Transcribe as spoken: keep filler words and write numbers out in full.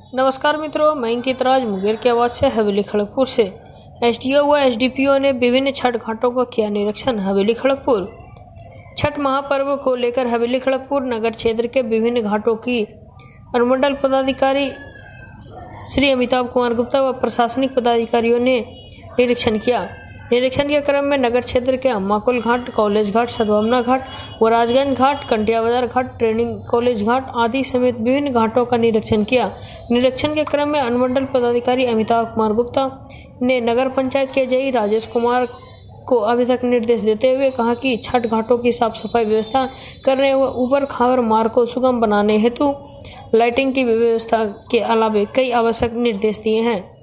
नमस्कार मित्रों, मैं अंकित राज मुंगेर की आवाज से हवेली खड़गपुर से। एसडीओ व एसडीपीओ ने विभिन्न छठ घाटों का किया निरीक्षण। हवेली खड़गपुर छठ महापर्व को लेकर हवेली खड़गपुर नगर क्षेत्र के विभिन्न घाटों की अनुमंडल पदाधिकारी श्री अमिताभ कुमार गुप्ता व प्रशासनिक पदाधिकारियों ने निरीक्षण किया। निरीक्षण के क्रम में नगर क्षेत्र के अम्माकुल घाट, कॉलेज घाट, सद्भावना घाट, वराजगंज घाट, कंटिया बाजार घाट, ट्रेनिंग कॉलेज घाट आदि समेत विभिन्न घाटों का निरीक्षण किया। निरीक्षण के क्रम में अनुमंडल पदाधिकारी अमिताभ कुमार गुप्ता ने नगर पंचायत के जेई राजेश कुमार को आवश्यक निर्देश देते हुए कहा कि छठ घाटों की साफ सफाई व्यवस्था करने व ऊपर खावर मार्ग को सुगम बनाने हेतु लाइटिंग की व्यवस्था के अलावा कई आवश्यक निर्देश दिए हैं।